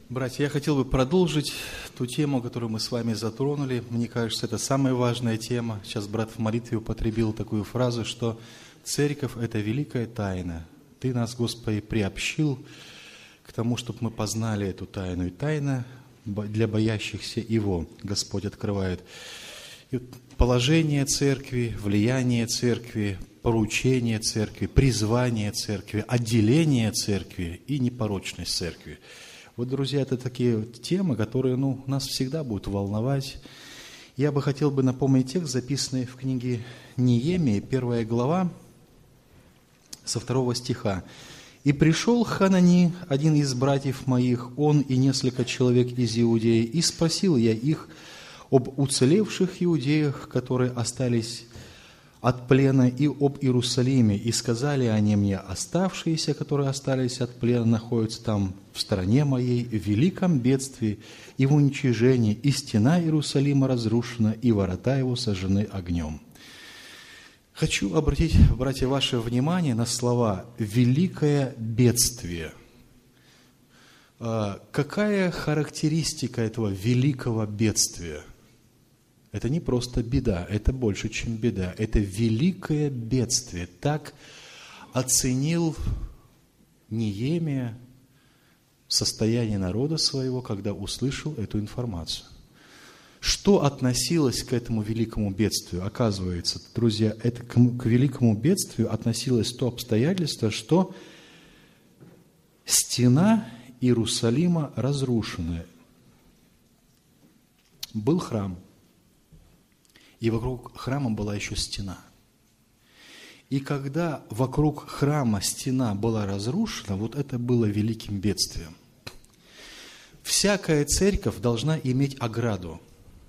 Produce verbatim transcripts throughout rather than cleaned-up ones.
Братья, я хотел бы продолжить ту тему, которую мы с вами затронули. Мне кажется, это самая важная тема. Сейчас брат в молитве употребил такую фразу, что церковь – это великая тайна. Ты нас, Господи, приобщил к тому, чтобы мы познали эту тайну. И тайна для боящихся Его Господь открывает. И положение церкви, влияние церкви, поручение церкви, призвание церкви, отделение церкви и непорочность церкви. Вот, друзья, это такие темы, которые ну, нас всегда будут волновать. Я бы хотел бы напомнить текст, записанный в книге Неемии, первая глава, со второго стиха. «И пришел Ханани, один из братьев моих, он и несколько человек из Иудеи, и спросил я их об уцелевших иудеях, которые остались от плена, и об Иерусалиме. И сказали они мне, оставшиеся, которые остались от плена, находятся там в стороне моей, в великом бедствии и в уничижении, и стена Иерусалима разрушена, и ворота его сожжены огнем». Хочу обратить, братья, ваше внимание на слова «великое бедствие». Какая характеристика этого великого бедствия? Это не просто беда, это больше, чем беда. Это великое бедствие. Так оценил Неемия состояние народа своего, когда услышал эту информацию. Что относилось к этому великому бедствию? Оказывается, друзья, это к, к великому бедствию относилось то обстоятельство, что стена Иерусалима разрушена. Был храм. И вокруг храма была еще стена. И когда вокруг храма стена была разрушена, вот это было великим бедствием. Всякая церковь должна иметь ограду.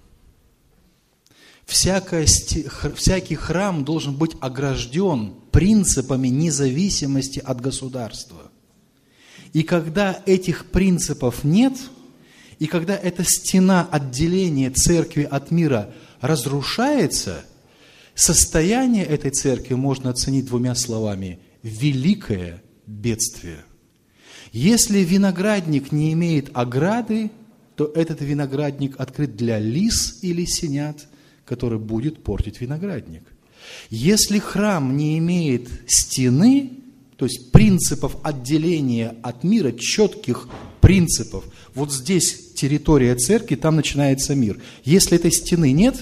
Всякая, всякий храм должен быть огражден принципами независимости от государства. И когда этих принципов нет, и когда эта стена отделения церкви от мира разрушается, состояние этой церкви можно оценить двумя словами – великое бедствие. Если виноградник не имеет ограды, то этот виноградник открыт для лис или сенят, который будет портить виноградник. Если храм не имеет стены, то есть принципов отделения от мира, четких принципов, вот здесь территория церкви, там начинается мир. Если этой стены нет,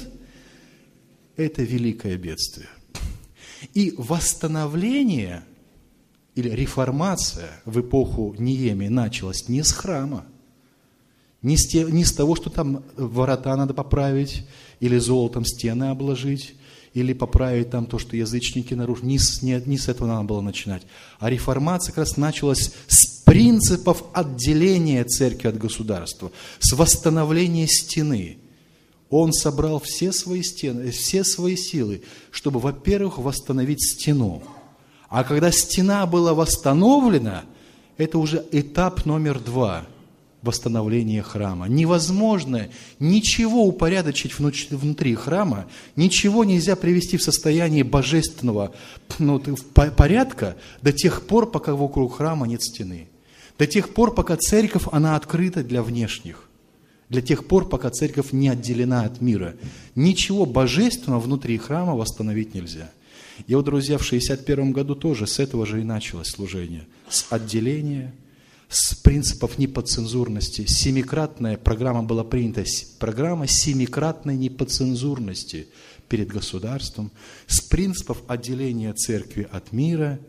это великое бедствие. И восстановление или реформация в эпоху Неемии началась не с храма, не с, те, не с того, что там ворота надо поправить, или золотом стены обложить, или поправить там то, что язычники нарушили. Не с, не, не с этого надо было начинать. А реформация как раз началась с принципов отделения церкви от государства, с восстановления стены. Он собрал все свои стены, все свои силы, чтобы, во-первых, восстановить стену. А когда стена была восстановлена, это уже этап номер два – восстановления храма. Невозможно ничего упорядочить внутри храма, ничего нельзя привести в состояние божественного ну, порядка до тех пор, пока вокруг храма нет стены. До тех пор, пока церковь, она открыта для внешних. Для тех пор, пока церковь не отделена от мира. Ничего божественного внутри храма восстановить нельзя. И вот, друзья, в шестьдесят первом году тоже с этого же и началось служение. С отделения, с принципов неподцензурности. Семикратная программа была принята, программа семикратной неподцензурности перед государством, с принципов отделения церкви от мира,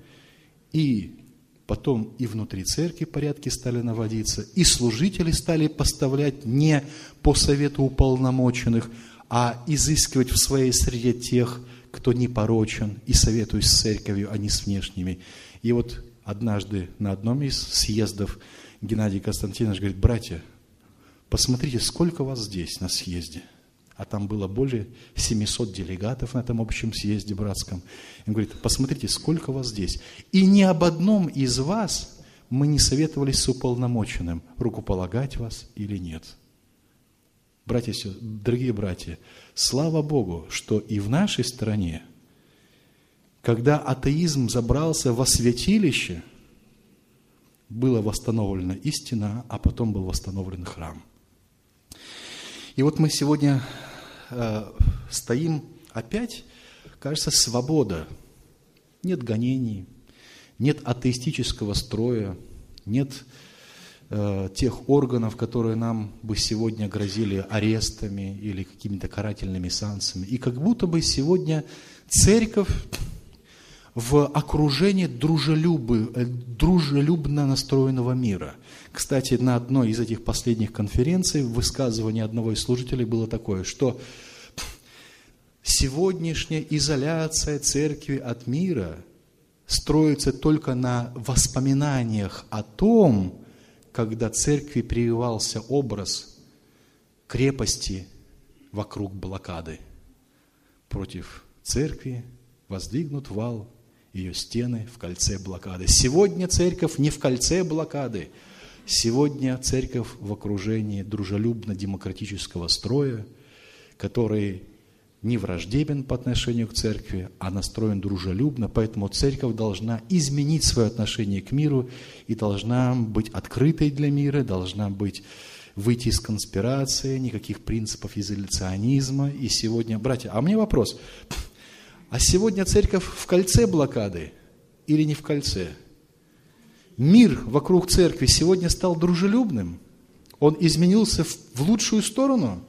и потом и внутри церкви порядки стали наводиться, и служители стали поставлять не по совету уполномоченных, а изыскивать в своей среде тех, кто непорочен, и советуясь с церковью, а не с внешними. И вот однажды на одном из съездов Геннадий Константинович говорит: братья, посмотрите, сколько вас здесь на съезде. А там было более семисот делегатов на этом общем съезде братском. Он говорит: посмотрите, сколько вас здесь. И ни об одном из вас мы не советовались с уполномоченным, рукополагать вас или нет. Братья, дорогие братья, слава Богу, что и в нашей стране, когда атеизм забрался во святилище, была восстановлена истина, а потом был восстановлен храм. И вот мы сегодня э, стоим опять, кажется, свобода. Нет гонений, нет атеистического строя, нет э, тех органов, которые нам бы сегодня грозили арестами или какими-то карательными санкциями. И как будто бы сегодня церковь в окружении дружелюбы, дружелюбно настроенного мира. Кстати, на одной из этих последних конференций высказывание одного из служителей было такое, что сегодняшняя изоляция церкви от мира строится только на воспоминаниях о том, когда церкви прививался образ крепости вокруг блокады. Против церкви воздвигнут вал, ее стены в кольце блокады. Сегодня церковь не в кольце блокады. Сегодня церковь в окружении дружелюбно-демократического строя, который не враждебен по отношению к церкви, а настроен дружелюбно. Поэтому церковь должна изменить свое отношение к миру и должна быть открытой для мира, должна быть, выйти из конспирации, никаких принципов изоляционизма. И сегодня, братья, а у меня вопрос. А сегодня церковь в кольце блокады или не в кольце? Мир вокруг церкви сегодня стал дружелюбным? Он изменился в, в лучшую сторону?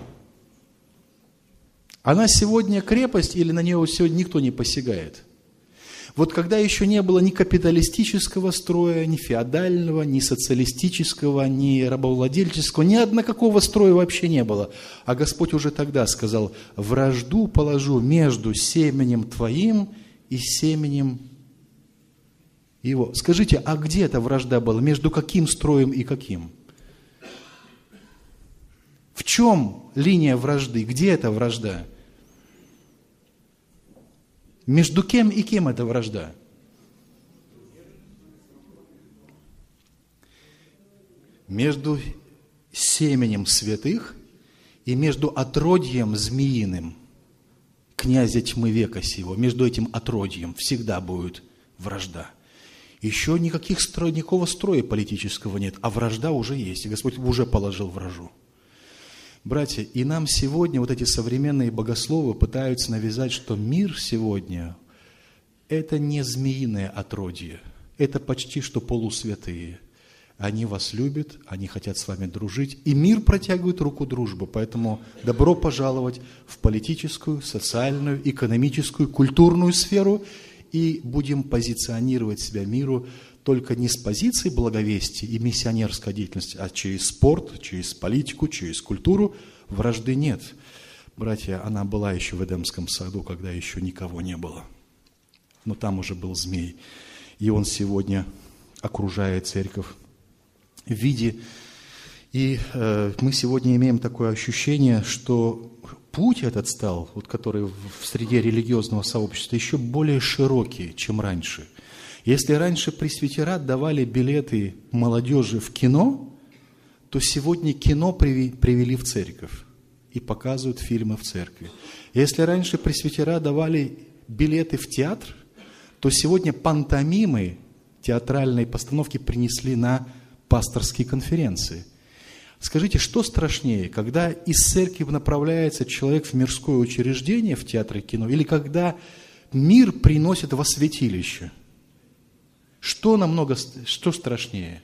Она сегодня крепость или на нее сегодня никто не посягает? Вот когда еще не было ни капиталистического строя, ни феодального, ни социалистического, ни рабовладельческого, ни одного какого строя вообще не было. А Господь уже тогда сказал: вражду положу между семенем твоим и семенем его. Скажите, а где эта вражда была? Между каким строем и каким? В чем линия вражды? Где эта вражда? Между кем и кем эта вражда? Между семенем святых и между отродьем змеиным, князя тьмы века сего. Между этим отродьем всегда будет вражда. Еще никаких стро... никакого строя политического нет, а вражда уже есть. И Господь уже положил вражу. Братья, и нам сегодня вот эти современные богословы пытаются навязать, что мир сегодня – это не змеиное отродье, это почти что полусвятые. Они вас любят, они хотят с вами дружить, и мир протягивает руку дружбы. Поэтому добро пожаловать в политическую, социальную, экономическую, культурную сферу, и будем позиционировать себя миру только не с позиции благовестия и миссионерской деятельности, а через спорт, через политику, через культуру. Вражды нет. Братья, она была еще в Эдемском саду, когда еще никого не было. Но там уже был змей. И он сегодня окружает церковь в виде... И э, мы сегодня имеем такое ощущение, что путь этот стал, вот, который в среде религиозного сообщества, еще более широкий, чем раньше. Если раньше пресвитера давали билеты молодежи в кино, то сегодня кино привели в церковь и показывают фильмы в церкви. Если раньше пресвитера давали билеты в театр, то сегодня пантомимы, театральные постановки принесли на пасторские конференции. Скажите, что страшнее, когда из церкви направляется человек в мирское учреждение, в театр и кино, или когда мир приносит во святилище? Что намного, что страшнее?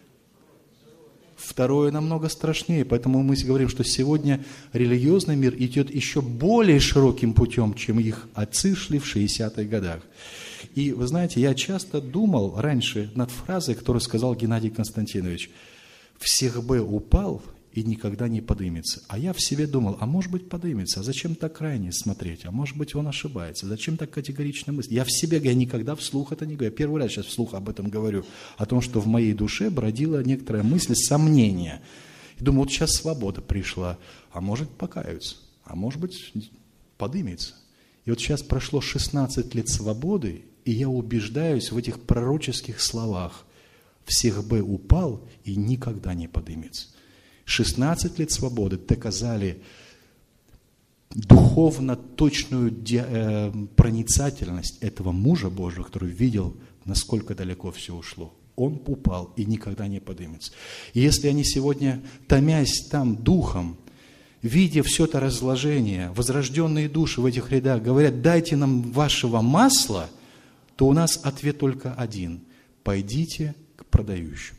Второе намного страшнее, поэтому мы говорим, что сегодня религиозный мир идет еще более широким путем, чем их отцы шли в шестидесятых годах. И вы знаете, я часто думал раньше над фразой, которую сказал Геннадий Константинович: «Всех бы упал и никогда не подымется». А я в себе думал, а может быть подымется, а зачем так крайне смотреть, а может быть он ошибается, зачем так категорично мыслить. Я в себе, я никогда вслух это не говорю, я первый раз сейчас вслух об этом говорю, о том, что в моей душе бродила некоторая мысль, сомнение. И думаю, вот сейчас свобода пришла, а может покаются, а может быть подымется. И вот сейчас прошло шестнадцать лет свободы, и я убеждаюсь в этих пророческих словах: «Всех бы упал и никогда не подымется». шестнадцать лет свободы доказали духовно точную проницательность этого мужа Божьего, который видел, насколько далеко все ушло. он упал и никогда не поднимется. И если они сегодня, томясь там духом, видя все это разложение, возрожденные души в этих рядах, говорят: дайте нам вашего масла, то у нас ответ только один: пойдите к продающим.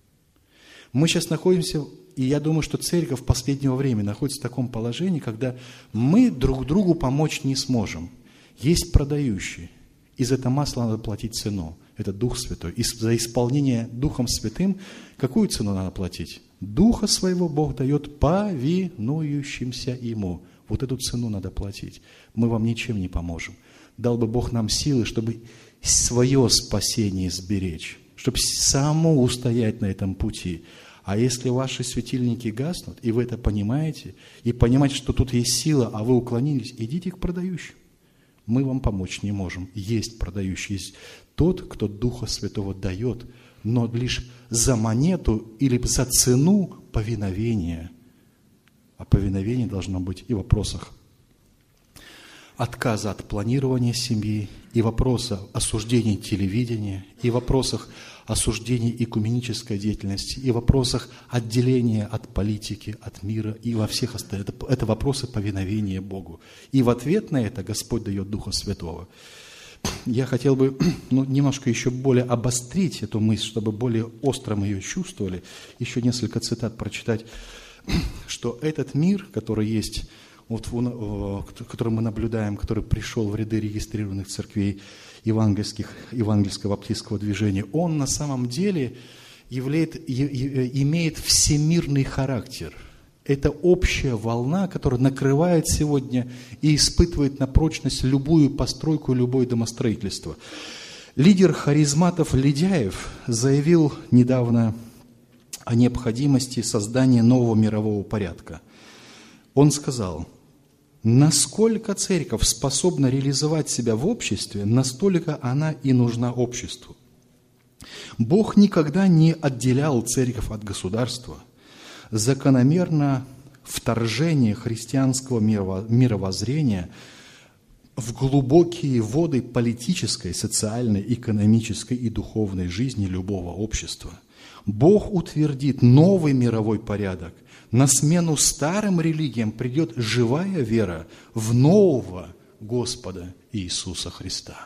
Мы сейчас находимся, и я думаю, что церковь последнего времени находится в таком положении, когда мы друг другу помочь не сможем. Есть продающие, и за это масло надо платить цену. Это Дух Святой. И за исполнение Духом Святым какую цену надо платить? Духа своего Бог дает повинующимся Ему. Вот эту цену надо платить. Мы вам ничем не поможем. Дал бы Бог нам силы, чтобы свое спасение сберечь, чтобы самому устоять на этом пути. А если ваши светильники гаснут, и вы это понимаете, и понимаете, что тут есть сила, а вы уклонились, идите к продающим. Мы вам помочь не можем. Есть продающий, есть тот, кто Духа Святого дает, но лишь за монету или за цену повиновения. А повиновение должно быть и в вопросах отказа от планирования семьи, и в вопросах осуждения телевидения, и в вопросах осуждения экуменической деятельности, и в вопросах отделения от политики, от мира, и во всех остальных. Это, это вопросы повиновения Богу. И в ответ на это Господь дает Духа Святого. Я хотел бы ну, немножко еще более обострить эту мысль, чтобы более остро мы ее чувствовали. Еще несколько цитат прочитать, что этот мир, который есть, вот, который мы наблюдаем, который пришел в ряды регистрированных церквей евангельских, евангельского баптистского движения, он на самом деле являет, имеет всемирный характер. Это общая волна, которая накрывает сегодня и испытывает на прочность любую постройку, любое домостроительство. Лидер харизматов Ледяев заявил недавно о необходимости создания нового мирового порядка. Он сказал: насколько церковь способна реализовать себя в обществе, настолько она и нужна обществу. Бог никогда не отделял церковь от государства. Закономерно вторжение христианского мировоззрения в глубокие воды политической, социальной, экономической и духовной жизни любого общества. Бог утвердит новый мировой порядок. На смену старым религиям придет живая вера в нового Господа Иисуса Христа.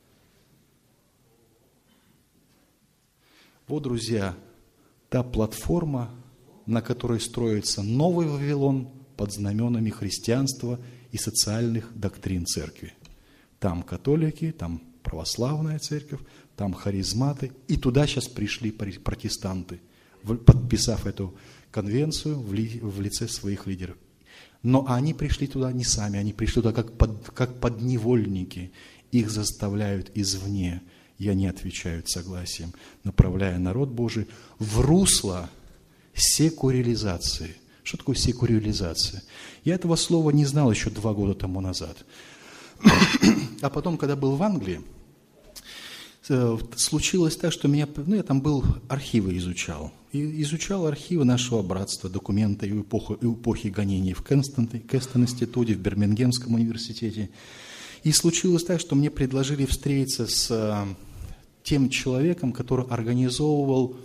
Вот, друзья, та платформа, на которой строится новый Вавилон под знаменами христианства и социальных доктрин церкви. Там католики, там православная церковь, там харизматы. И туда сейчас пришли протестанты, подписав эту конвенцию в лице своих лидеров. Но они пришли туда не сами, они пришли туда как, под, как подневольники. Их заставляют извне, и они отвечают согласием, направляя народ Божий в русло секуляризации. Что такое секуляризация? Я этого слова не знал еще два года тому назад. А потом, когда был в Англии, случилось так, что меня, ну, я там был, архивы изучал. И изучал архивы нашего братства, документы и эпохи, и эпохи гонений в Кэстон-институте, в Бирмингемском университете. И случилось так, что мне предложили встретиться с тем человеком, который организовывал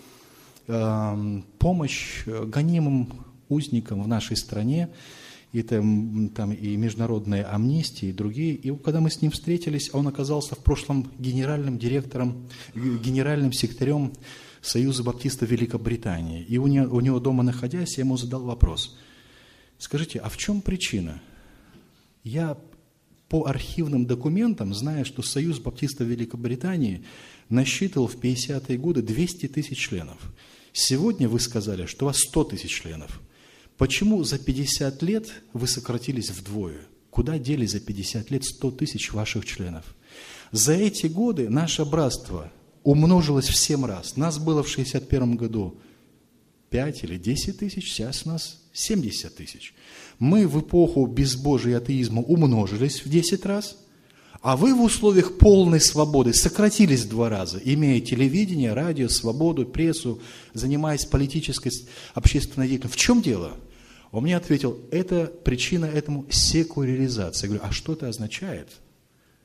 помощь гонимым узникам в нашей стране, и там, там и международная амнистия, и другие. И когда мы с ним встретились, он оказался в прошлом генеральным директором, генеральным секретарем Союза баптистов Великобритании. И у него, у него дома находясь, я ему задал вопрос: скажите, а в чем причина? Я по архивным документам знаю, что Союз баптистов Великобритании насчитывал в пятидесятые годы двести тысяч членов. Сегодня вы сказали, что у вас сто тысяч членов. Почему за пятьдесят лет вы сократились вдвое? Куда дели за пятьдесят лет сто тысяч ваших членов? За эти годы наше братство умножилось в семь раз. Нас было в шестьдесят первом году пять или десять тысяч, сейчас нас семьдесят тысяч. Мы в эпоху безбожия и атеизма умножились в десять раз, а вы в условиях полной свободы сократились в два раза, имея телевидение, радио, свободу, прессу, занимаясь политической, общественной деятельностью. В чем дело? Он мне ответил: это причина этому секуляризация. Я говорю: а что это означает?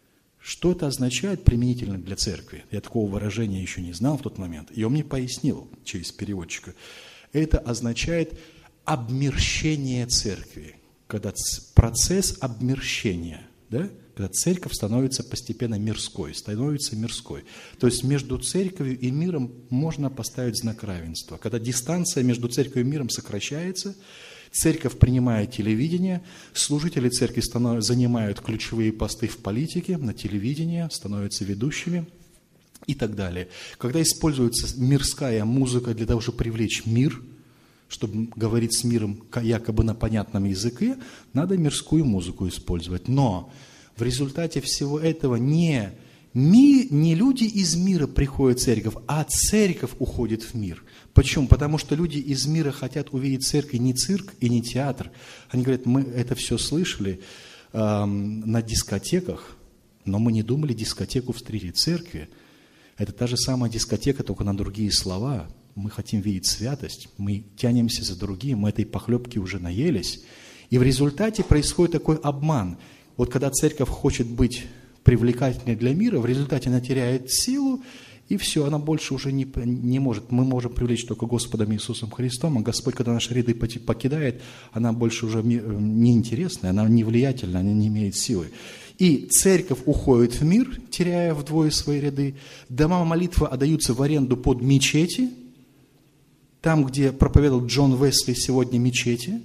Что это означает применительно для церкви? Я такого выражения еще не знал в тот момент. И он мне пояснил через переводчика. Это означает обмерщение церкви. Когда процесс обмерщения, да? Когда церковь становится постепенно мирской, становится мирской. То есть между церковью и миром можно поставить знак равенства. Когда дистанция между церковью и миром сокращается, церковь принимает телевидение, служители церкви занимают ключевые посты в политике, на телевидении, становятся ведущими и так далее. Когда используется мирская музыка для того, чтобы привлечь мир, чтобы говорить с миром якобы на понятном языке, надо мирскую музыку использовать. Но в результате всего этого не, ми, не люди из мира приходят в церковь, а церковь уходит в мир. Почему? Потому что люди из мира хотят увидеть в церкви не цирк и не театр. Они говорят, мы это все слышали э, на дискотеках, но мы не думали дискотеку встретить в церкви. Это та же самая дискотека, только на другие слова. Мы хотим видеть святость, мы тянемся за другим, мы этой похлебки уже наелись. И в результате происходит такой обман. Вот когда церковь хочет быть привлекательной для мира, в результате она теряет силу, и все, она больше уже не, не может. Мы можем привлечь только Господом Иисусом Христом, а Господь, когда наши ряды покидает, она больше уже неинтересная, она невлиятельная, она не имеет силы. И церковь уходит в мир, теряя вдвое свои ряды. Дома молитвы отдаются в аренду под мечети, там, где проповедовал Джон Уэсли, сегодня мечети.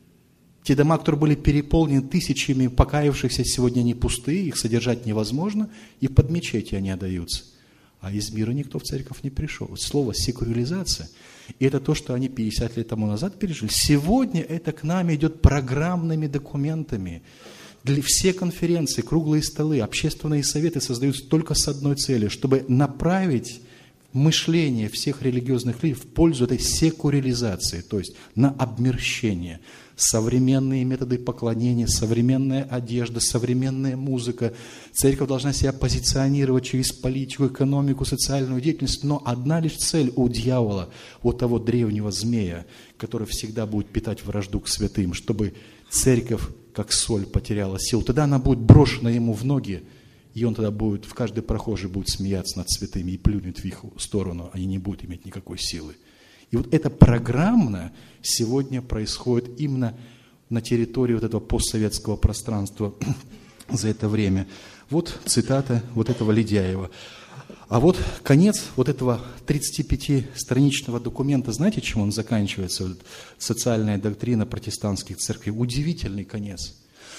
Те дома, которые были переполнены тысячами покаявшихся, сегодня они пустые, их содержать невозможно, и под мечети они отдаются. А из мира никто в церковь не пришел. Слово «секуляризация», и это то, что они пятьдесят лет тому назад пережили. Сегодня это к нам идет программными документами. Для все конференции, круглые столы, общественные советы создаются только с одной целью, чтобы направить мышление всех религиозных людей в пользу этой секуляризации, то есть на обмерщение. Современные методы поклонения, современная одежда, современная музыка. Церковь должна себя позиционировать через политику, экономику, социальную деятельность, но одна лишь цель у дьявола, у того древнего змея, который всегда будет питать вражду к святым, чтобы церковь, как соль, потеряла силу. Тогда она будет брошена ему в ноги, и он тогда будет, в каждой прохожей будет смеяться над святыми и плюнет в их сторону, они не будут иметь никакой силы. И вот это программно сегодня происходит именно на территории вот этого постсоветского пространства за это время. Вот цитата вот этого Ледяева. А вот конец вот этого тридцатипятистраничного документа, знаете, чем он заканчивается? Вот социальная доктрина протестантских церквей. Удивительный конец.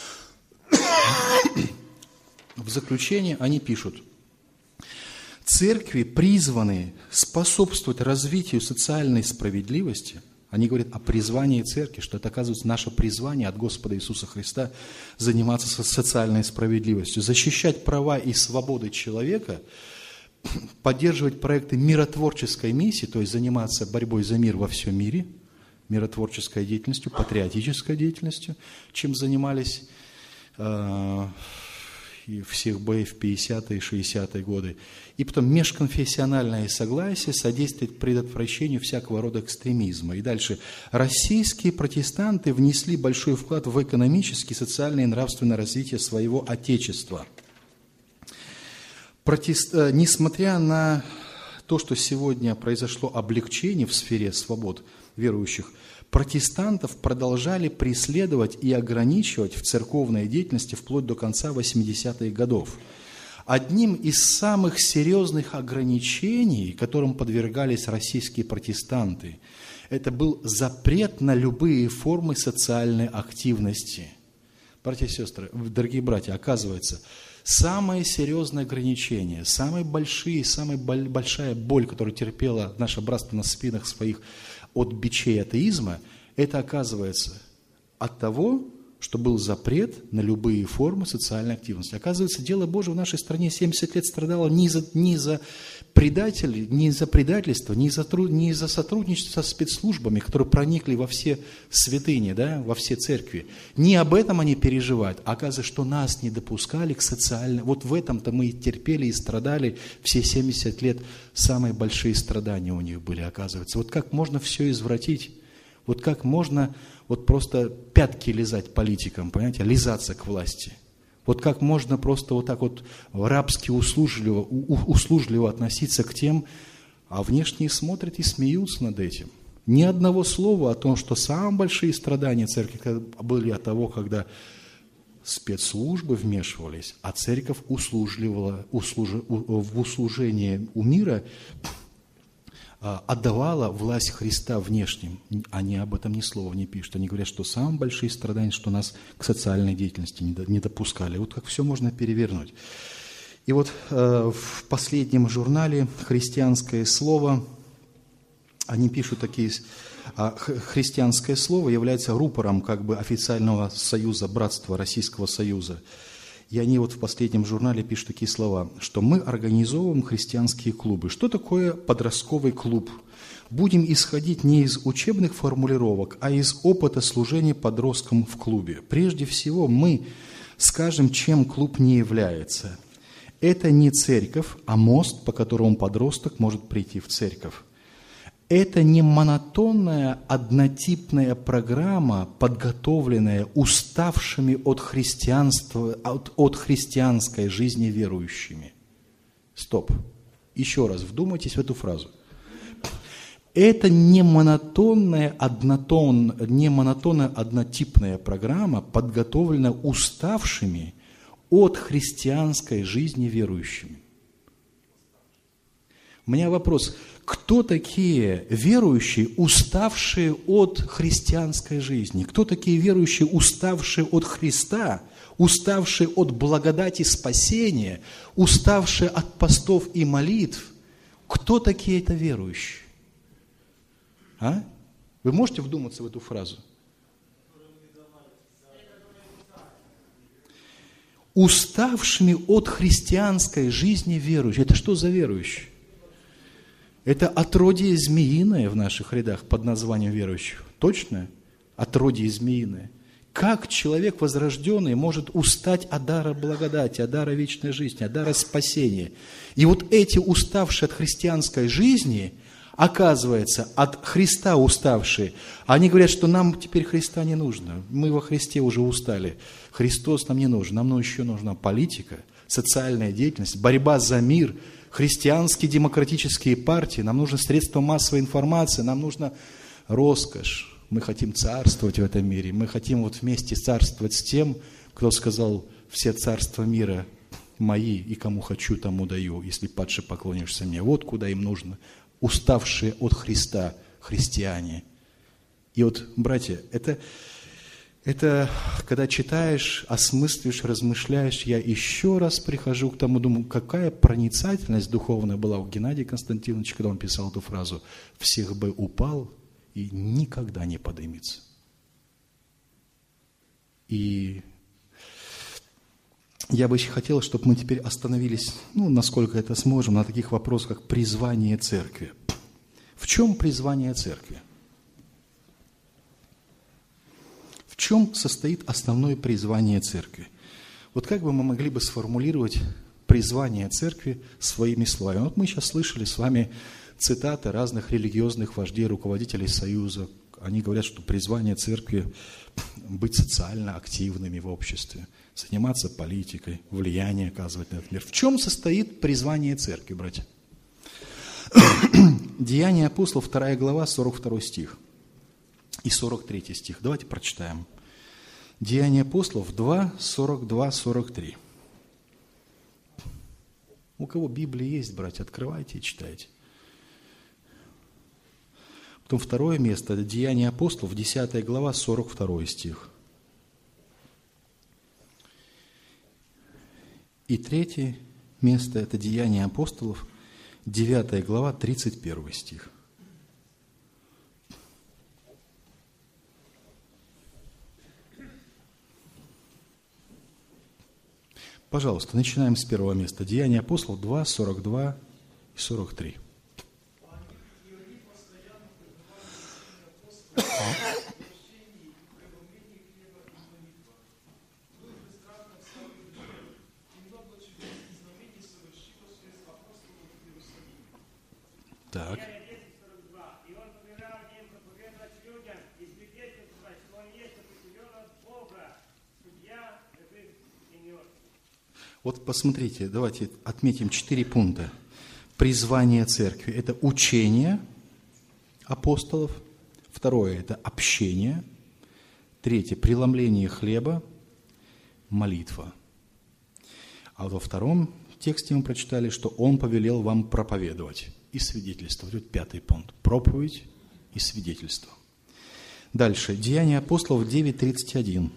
В заключение они пишут: церкви призваны способствовать развитию социальной справедливости. Они говорят о призвании церкви, что это, оказывается, наше призвание от Господа Иисуса Христа заниматься социальной справедливостью, защищать права и свободы человека, поддерживать проекты миротворческой миссии, то есть заниматься борьбой за мир во всем мире, миротворческой деятельностью, патриотической деятельностью, чем занимались э, и всех боев в пятидесятые и шестидесятые годы. И потом межконфессиональное согласие содействует предотвращению всякого рода экстремизма. И дальше. Российские протестанты внесли большой вклад в экономическое, социальное и нравственное развитие своего Отечества. Протест... Несмотря на то, что сегодня произошло облегчение в сфере свобод верующих, протестантов продолжали преследовать и ограничивать в церковной деятельности вплоть до конца восьмидесятых годов. Одним из самых серьезных ограничений, которым подвергались российские протестанты, это был запрет на любые формы социальной активности. Братья и сестры, дорогие братья, оказывается, самое серьезное ограничение, самые большие, самая большая боль, которую терпело наше братство на спинах своих от бичей атеизма, это, оказывается, от того, что был запрет на любые формы социальной активности. Оказывается, дело Божие в нашей стране семьдесят лет страдало не за, не за предателей, не за предательство, не за, не за сотрудничество со спецслужбами, которые проникли во все святыни, да, во все церкви. Не об этом они переживают, а оказывается, что нас не допускали к социальной... Вот в этом-то мы и терпели и страдали все семьдесят лет. Самые большие страдания у них были, оказывается. Вот как можно все извратить? Вот как можно вот просто пятки лизать политикам, понимаете, лизаться к власти? Вот как можно просто вот так вот рабски услужливо, услужливо относиться к тем, а внешние смотрят и смеются над этим. Ни одного слова о том, что самые большие страдания церкви были от того, когда спецслужбы вмешивались, а церковь услужливала, услуж... в услужении у мира отдавала власть Христа внешним. Они об этом ни слова не пишут. Они говорят, что самые большие страдания, что нас к социальной деятельности не допускали. Вот как все можно перевернуть. И вот э, в последнем журнале «Христианское слово» они пишут такие... Христианское слово является рупором как бы официального союза, братства Российского Союза. И они вот в последнем журнале пишут такие слова, что мы организовываем христианские клубы. Что такое подростковый клуб? Будем исходить не из учебных формулировок, а из опыта служения подросткам в клубе. Прежде всего мы скажем, чем клуб не является. Это не церковь, а мост, по которому подросток может прийти в церковь. Это не монотонная, однотипная программа, подготовленная уставшими от христианства, от, от христианской жизни верующими. Стоп. Еще раз вдумайтесь в эту фразу. Это не монотонная, однотон, не монотонная, однотипная программа, подготовленная уставшими от христианской жизни верующими. У меня вопрос. Кто такие верующие, уставшие от христианской жизни? Кто такие верующие, уставшие от Христа, уставшие от благодати спасения, уставшие от постов и молитв? Кто такие это верующие? А? Вы можете вдуматься в эту фразу? Уставшими от христианской жизни верующие. Это что за верующие? Это отродье змеиное в наших рядах под названием верующих. Точно? Отродье змеиное. Как человек возрожденный может устать от дара благодати, от дара вечной жизни, от дара спасения? И вот эти уставшие от христианской жизни, оказывается, от Христа уставшие, они говорят, что нам теперь Христа не нужно. Мы во Христе уже устали. Христос нам не нужен. Нам еще нужна политика, социальная деятельность, борьба за мир, христианские демократические партии, нам нужно средства массовой информации, нам нужна роскошь. Мы хотим царствовать в этом мире, мы хотим вот вместе царствовать с тем, кто сказал, все царства мира мои, и кому хочу, тому даю, если падше поклонишься мне. Вот куда им нужно, уставшие от Христа христиане. И вот, братья, это... Это, когда читаешь, осмысливаешь, размышляешь, я еще раз прихожу к тому, думаю, какая проницательность духовная была у Геннадия Константиновича, когда он писал эту фразу «всех бы упал и никогда не поднимется». И я бы еще хотел, чтобы мы теперь остановились, ну, насколько это сможем, на таких вопросах, как призвание церкви. В чем призвание церкви? В чем состоит основное призвание церкви? Вот как бы мы могли бы сформулировать призвание церкви своими словами? Вот мы сейчас слышали с вами цитаты разных религиозных вождей, руководителей Союза. Они говорят, что призвание церкви – быть социально активными в обществе, заниматься политикой, влияние оказывать на этот мир. В чем состоит призвание церкви, братья? Деяния апостолов, вторая глава, сорок второй стих. И сорок третий стих. Давайте прочитаем. Деяния апостолов два, сорок два, сорок три. У кого Библия есть, братья, открывайте и читайте. Потом второе место, это Деяния апостолов, десятая глава, сорок второй стих. И третье место, это Деяния апостолов, девятая глава, тридцать первый стих. Пожалуйста, начинаем с первого места. Деяния апостолов два, сорок два и сорок три. Так. Вот посмотрите, давайте отметим четыре пункта. Призвание церкви – это учение апостолов. Второе – это общение. Третье – преломление хлеба, молитва. А вот во втором тексте мы прочитали, что Он повелел вам проповедовать и свидетельствовать. Вот пятый пункт – проповедь и свидетельство. Дальше. Деяния апостолов девять тридцать один.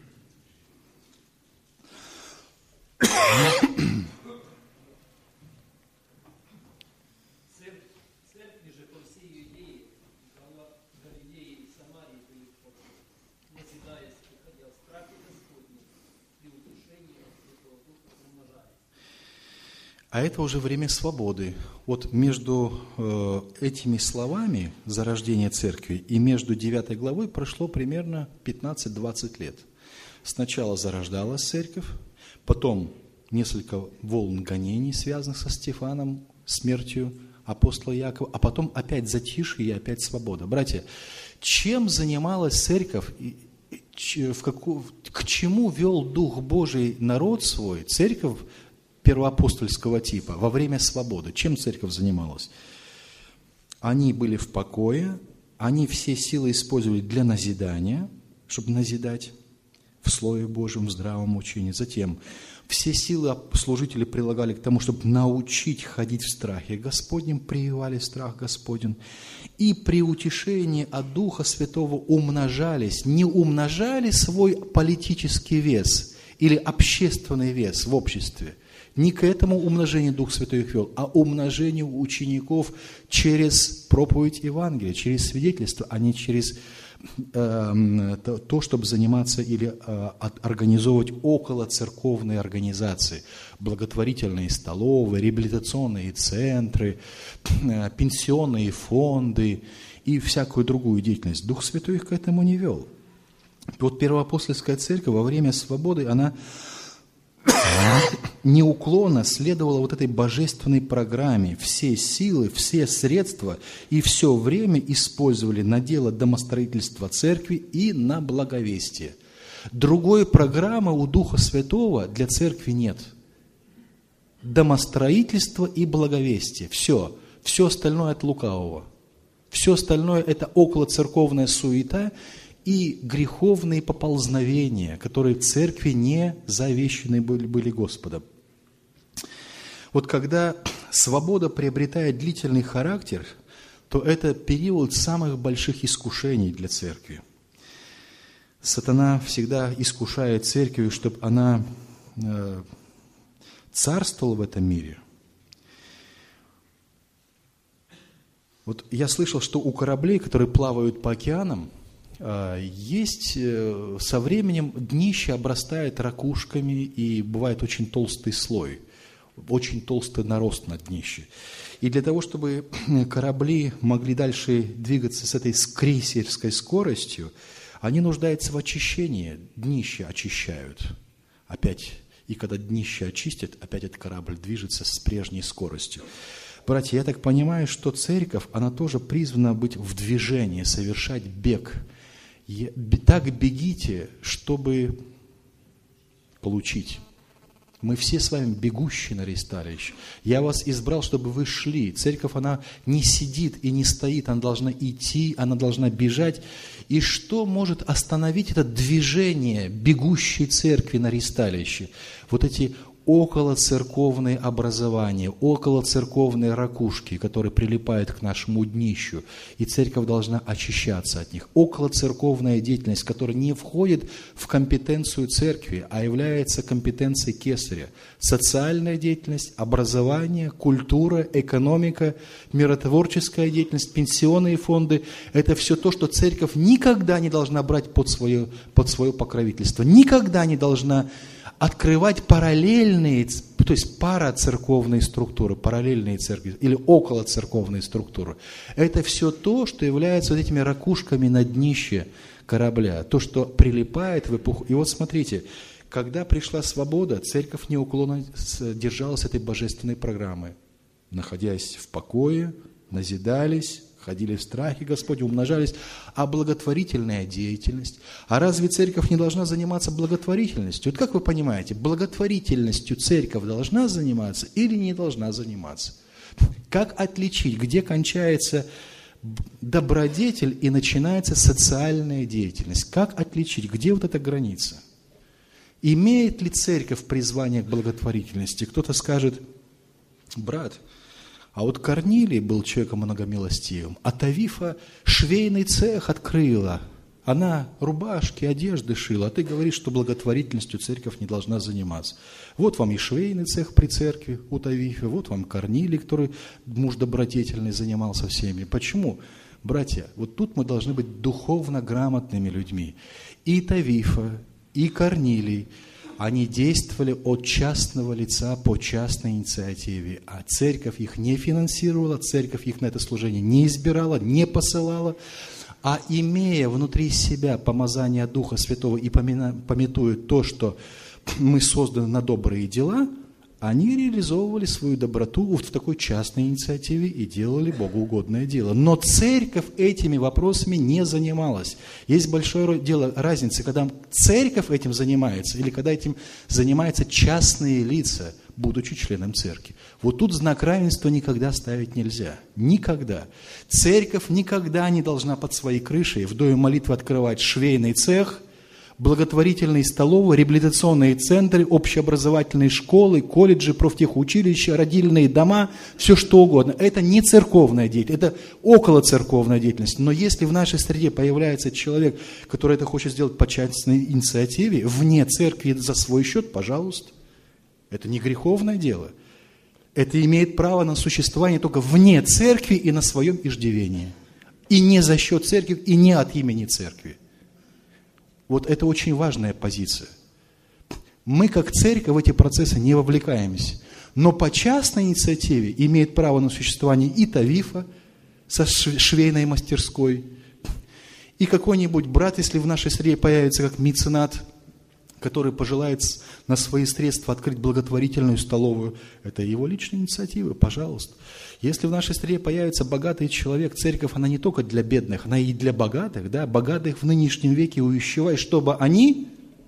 А это уже время свободы. Вот между э, этими словами «зарождение церкви» и между девятой главой прошло примерно пятнадцать-двадцать лет. Сначала зарождалась церковь, потом несколько волн гонений, связанных со Стефаном, смертью апостола Якова, а потом опять затишье и опять свобода. Братья, чем занималась церковь, в какую, к чему вел Дух Божий народ свой, церковь первоапостольского типа, во время свободы? Чем церковь занималась? Они были в покое, они все силы использовали для назидания, чтобы назидать в Слове Божьем, в здравом учении. Затем все силы служители прилагали к тому, чтобы научить ходить в страхе Господнем, прививали страх Господень. И при утешении от Духа Святого умножались, не умножали свой политический вес или общественный вес в обществе. Не к этому умножению Дух Святой их вел, а умножению учеников через проповедь Евангелия, через свидетельство, а не через э, то, чтобы заниматься или э, организовывать околоцерковные организации, благотворительные столовые, реабилитационные центры, э, пенсионные фонды и всякую другую деятельность. Дух Святой их к этому не вел. Вот первоапостольская церковь во время свободы, она неуклонно следовала вот этой божественной программе. Все силы, все средства и все время использовали на дело домостроительства церкви и на благовестие. Другой программы у Духа Святого для церкви нет. Домостроительство и благовестие. Все. Все остальное от лукавого. Все остальное это околоцерковная суета и греховные поползновения, которые церкви не завещаны были, были Господом. Вот когда свобода приобретает длительный характер, то это период самых больших искушений для церкви. Сатана всегда искушает церковь, чтобы она э, царствовала в этом мире. Вот я слышал, что у кораблей, которые плавают по океанам, есть со временем днище обрастает ракушками и бывает очень толстый слой, очень толстый нарост на днище. И для того, чтобы корабли могли дальше двигаться с этой крейсерской скоростью, они нуждаются в очищении, днище очищают. Опять, и когда днище очистят, опять этот корабль движется с прежней скоростью. Братья, я так понимаю, что церковь, она тоже призвана быть в движении, совершать бег. Так бегите, чтобы получить. Мы все с вами бегущие на ресталище. Я вас избрал, чтобы вы шли. Церковь, она не сидит и не стоит, она должна идти, она должна бежать. И что может остановить это движение бегущей церкви на ресталище? Вот эти околоцерковные образования, околоцерковные ракушки, которые прилипают к нашему днищу, и церковь должна очищаться от них. Околоцерковная деятельность, которая не входит в компетенцию церкви, а является компетенцией кесаря. Социальная деятельность, образование, культура, экономика, миротворческая деятельность, пенсионные фонды – это все то, что церковь никогда не должна брать под свое, под свое покровительство, никогда не должна открывать параллельные, то есть парацерковные структуры, параллельные церкви или околоцерковные структуры. Это все то, что является вот этими ракушками на днище корабля, то, что прилипает в эпоху. И вот смотрите, когда пришла свобода, церковь неуклонно держалась этой божественной программы, находясь в покое, назидались, ходили в страхе Господне, умножались. А благотворительная деятельность? А разве церковь не должна заниматься благотворительностью? Вот как вы понимаете, благотворительностью церковь должна заниматься или не должна заниматься? Как отличить, где кончается добродетель и начинается социальная деятельность? Как отличить, где вот эта граница? Имеет ли церковь призвание к благотворительности? Кто-то скажет: брат, а вот Корнилий был человеком многомилостивым, а Тавифа швейный цех открыла, она рубашки, одежды шила, а ты говоришь, что благотворительностью церковь не должна заниматься. Вот вам и швейный цех при церкви у Тавифы, вот вам Корнилий, который муж добродетельный, занимался всеми. Почему? Братья, вот тут мы должны быть духовно грамотными людьми. И Тавифа, и Корнилий, они действовали от частного лица по частной инициативе, а церковь их не финансировала, церковь их на это служение не избирала, не посылала, а имея внутри себя помазание Духа Святого и памятуя то, что мы созданы на добрые дела, они реализовывали свою доброту вот в такой частной инициативе и делали богоугодное дело. Но церковь этими вопросами не занималась. Есть большое дело разницы, когда церковь этим занимается или когда этим занимаются частные лица, будучи членом церкви. Вот тут знак равенства никогда ставить нельзя. Никогда. Церковь никогда не должна под своей крышей в доме молитвы открывать швейный цех, благотворительные столовые, реабилитационные центры, общеобразовательные школы, колледжи, профтехучилища, родильные дома, все что угодно. Это не церковная деятельность, это околоцерковная деятельность. Но если в нашей среде появляется человек, который это хочет сделать по частной инициативе, вне церкви за свой счет, пожалуйста, это не греховное дело. Это имеет право на существование только вне церкви и на своем иждивении. И не за счет церкви, и не от имени церкви. Вот это очень важная позиция. Мы, как церковь, в эти процессы не вовлекаемся. Но по частной инициативе имеет право на существование и Тавифа со швейной мастерской, и какой-нибудь брат, если в нашей среде появится как меценат, который пожелает на свои средства открыть благотворительную столовую, это его личная инициатива, пожалуйста. Если в нашей среде появится богатый человек, церковь, она не только для бедных, она и для богатых, да, богатых в нынешнем веке увещевай, чтобы они,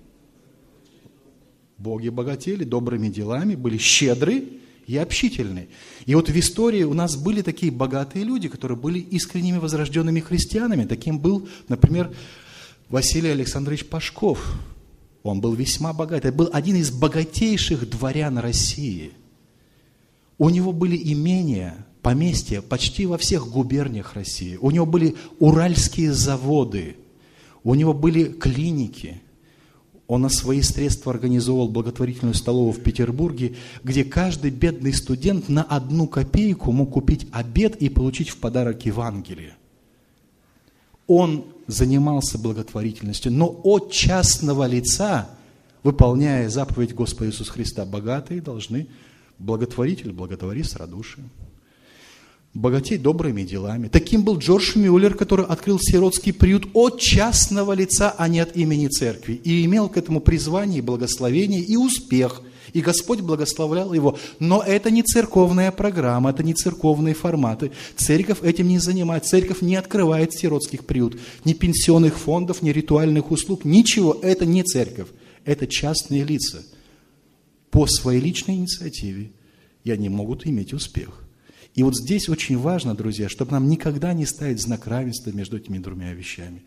боги богатели добрыми делами, были щедры и общительны. И вот в истории у нас были такие богатые люди, которые были искренними возрожденными христианами. Таким был, например, Василий Александрович Пашков. Он был весьма богат. Это был один из богатейших дворян России. У него были имения, поместья почти во всех губерниях России. У него были уральские заводы. У него были клиники. Он на свои средства организовал благотворительную столовую в Петербурге, где каждый бедный студент на одну копейку мог купить обед и получить в подарок Евангелие. Он занимался благотворительностью, но от частного лица, выполняя заповедь Господа Иисуса Христа, богатые должны, благотворитель благотвори с радушием, богатей добрыми делами. Таким был Джордж Мюллер, который открыл сиротский приют от частного лица, а не от имени церкви, и имел к этому призвание, и благословение, и успех. И Господь благословлял его. Но это не церковная программа, это не церковные форматы. Церковь этим не занимается. Церковь не открывает сиротских приют. Ни пенсионных фондов, ни ритуальных услуг. Ничего. Это не церковь. Это частные лица. По своей личной инициативе. И они могут иметь успех. И вот здесь очень важно, друзья, чтобы нам никогда не ставить знак равенства между этими двумя вещами.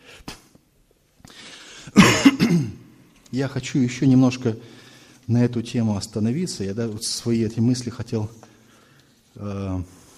Я хочу еще немножко на эту тему остановиться. Я да, вот свои эти мысли хотел э,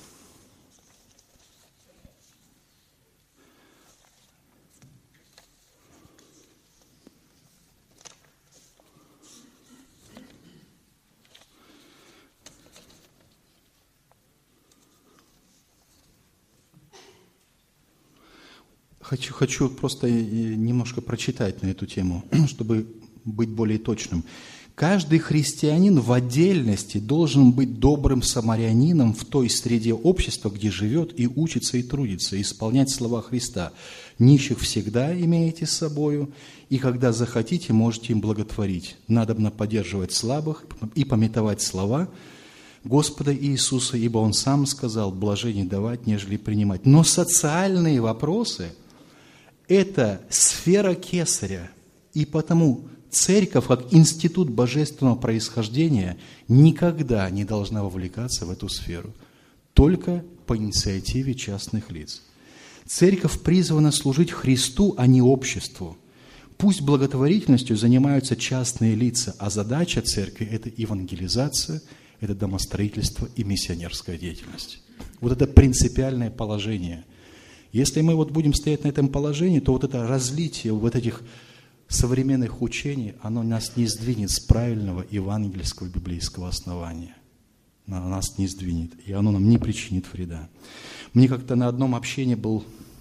хочу, хочу просто немножко прочитать на эту тему, чтобы быть более точным. Каждый христианин в отдельности должен быть добрым самарянином в той среде общества, где живет и учится, и трудится, и исполнять слова Христа. Нищих всегда имеете с собою, и когда захотите, можете им благотворить. Надобно поддерживать слабых и памятовать слова, Господа Иисуса, ибо Он сам сказал, блажение давать, нежели принимать. Но социальные вопросы – это сфера Кесаря, и потому церковь, как институт божественного происхождения, никогда не должна вовлекаться в эту сферу, только по инициативе частных лиц. Церковь призвана служить Христу, а не обществу. Пусть благотворительностью занимаются частные лица, а задача церкви – это евангелизация, это домостроительство и миссионерская деятельность. Вот это принципиальное положение. Если мы вот будем стоять на этом положении, то вот это разлитие вот этих современных учений, оно нас не сдвинет с правильного евангельского библейского основания. Оно нас не сдвинет, и оно нам не причинит вреда. Мне как-то на одном общении был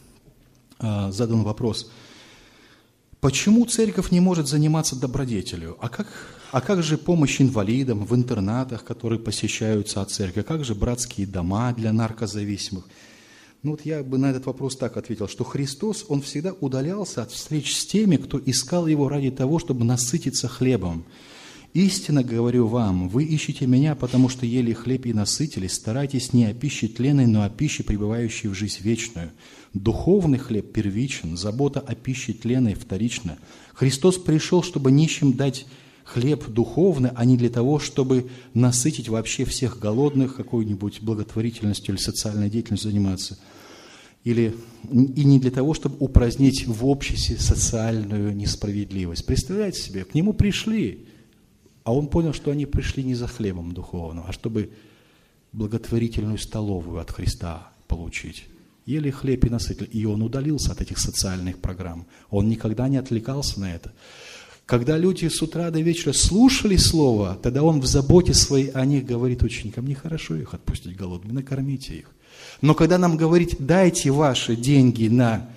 а, задан вопрос, почему церковь не может заниматься добродетелью? А как, а как же помощь инвалидам в интернатах, которые посещаются от церкви? Как же братские дома для наркозависимых? Ну вот я бы на этот вопрос так ответил, что Христос, Он всегда удалялся от встреч с теми, кто искал Его ради того, чтобы насытиться хлебом. Истинно говорю вам, вы ищете Меня, потому что ели хлеб и насытились, старайтесь не о пище тленной, но о пище, пребывающей в жизнь вечную. Духовный хлеб первичен, забота о пище тленной вторична. Христос пришел, чтобы нищим дать хлеб духовный, а не для того, чтобы насытить вообще всех голодных, какой-нибудь благотворительностью или социальной деятельностью заниматься. Или, и не для того, чтобы упразднить в обществе социальную несправедливость. Представляете себе, к Нему пришли, а Он понял, что они пришли не за хлебом духовным, а чтобы благотворительную столовую от Христа получить. Ели хлеб и насытили. И Он удалился от этих социальных программ. Он никогда не отвлекался на это. Когда люди с утра до вечера слушали Слово, тогда Он в заботе своей о них говорит ученикам, нехорошо их отпустить голодными, накормите их. Но когда нам говорит, дайте ваши деньги на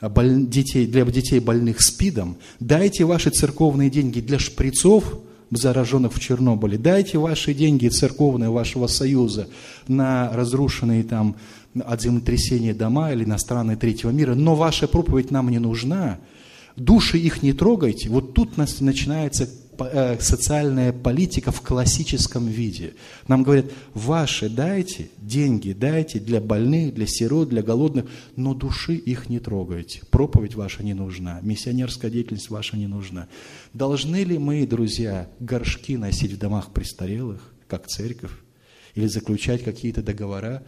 детей, для детей больных СПИДом, дайте ваши церковные деньги для шприцов, зараженных в Чернобыле, дайте ваши деньги церковные вашего союза на разрушенные там от землетрясения дома или на страны третьего мира, но ваша проповедь нам не нужна, души их не трогайте. Вот тут начинается социальная политика в классическом виде. Нам говорят, ваши дайте, деньги дайте для больных, для сирот, для голодных, но души их не трогайте. Проповедь ваша не нужна, миссионерская деятельность ваша не нужна. Должны ли мы, друзья, горшки носить в домах престарелых, как церковь? Или заключать какие-то договора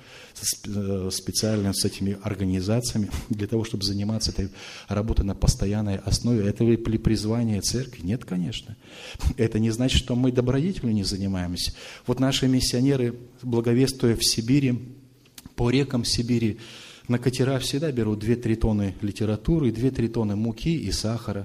специально с этими организациями для того, чтобы заниматься этой работой на постоянной основе? Это ли призвание церкви? Нет, конечно. Это не значит, что мы добродетелью не занимаемся. Вот наши миссионеры, благовествуя в Сибири, по рекам Сибири, на катера всегда берут две-три тонны литературы, две-три тонны муки и сахара.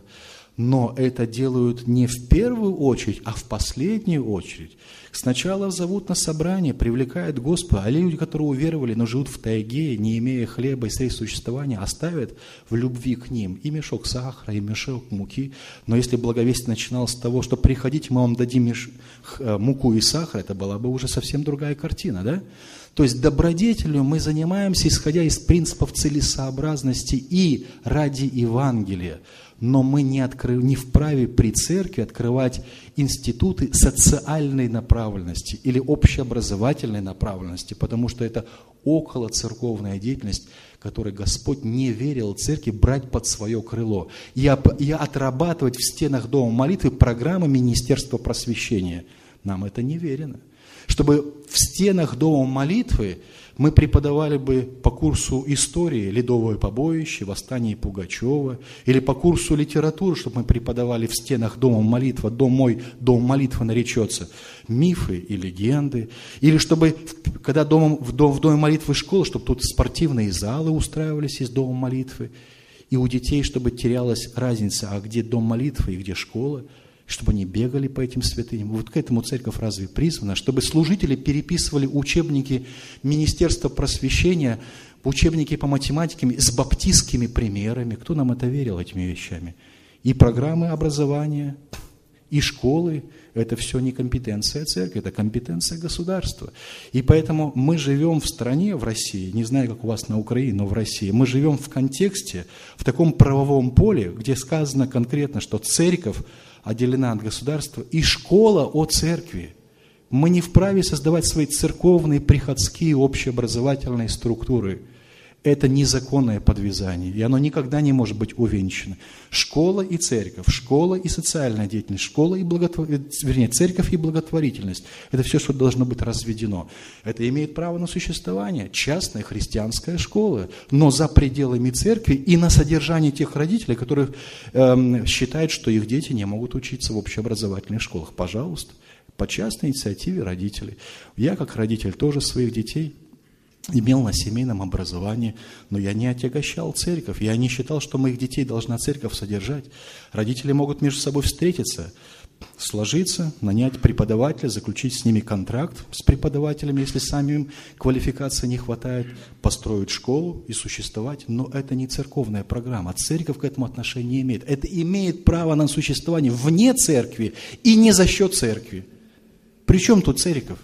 Но это делают не в первую очередь, а в последнюю очередь. Сначала зовут на собрание, привлекают Господа, а люди, которые уверовали, но живут в тайге, не имея хлеба и средств существования, оставят в любви к ним и мешок сахара, и мешок муки. Но если благовестие начиналось с того, что приходите, мы вам дадим меш... муку и сахар, это была бы уже совсем другая картина, да? То есть добродетелью мы занимаемся, исходя из принципов целесообразности и ради Евангелия. Но мы не, откры... не вправе при церкви открывать институты социальной направленности или общеобразовательной направленности, потому что это околоцерковная деятельность, которой Господь не верил церкви брать под свое крыло. И, об... и отрабатывать в стенах дома молитвы программы Министерства просвещения. Нам это не верено. Чтобы в стенах дома молитвы мы преподавали бы по курсу истории «Ледовое побоище», «Восстание Пугачева», или по курсу литературы, чтобы мы преподавали в стенах дома молитвы, дом мой, дом молитвы наречется, мифы и легенды, или чтобы, когда домом, в, дом, в доме молитвы школа, чтобы тут спортивные залы устраивались из дома молитвы, и у детей, чтобы терялась разница, а где дом молитвы и где школа, чтобы они бегали по этим святыням. Вот к этому церковь разве призвана? Чтобы служители переписывали учебники Министерства просвещения, учебники по математике с баптистскими примерами. Кто нам это верил этими вещами? И программы образования, и школы. Это все не компетенция церкви, это компетенция государства. И поэтому мы живем в стране, в России, не знаю, как у вас на Украине, но в России, мы живем в контексте, в таком правовом поле, где сказано конкретно, что церковь отделена от государства, и школа от церкви. Мы не вправе создавать свои церковные, приходские, общеобразовательные структуры. Это незаконное подвязание, и оно никогда не может быть увенчано. Школа и церковь, школа и социальная деятельность, школа и благотворительность, вернее, церковь и благотворительность – это все, что должно быть разведено. Это имеет право на существование, частная христианская школа, но за пределами церкви и на содержание тех родителей, которые эм, считают, что их дети не могут учиться в общеобразовательных школах. Пожалуйста, по частной инициативе родителей. Я, как родитель, тоже своих детей имел на семейном образовании, но я не отягощал церковь, я не считал, что моих детей должна церковь содержать. Родители могут между собой встретиться, сложиться, нанять преподавателя, заключить с ними контракт с преподавателями, если самим квалификации не хватает, построить школу и существовать, но это не церковная программа. Церковь к этому отношения не имеет. Это имеет право на существование вне церкви и не за счет церкви. Причем тут церковь?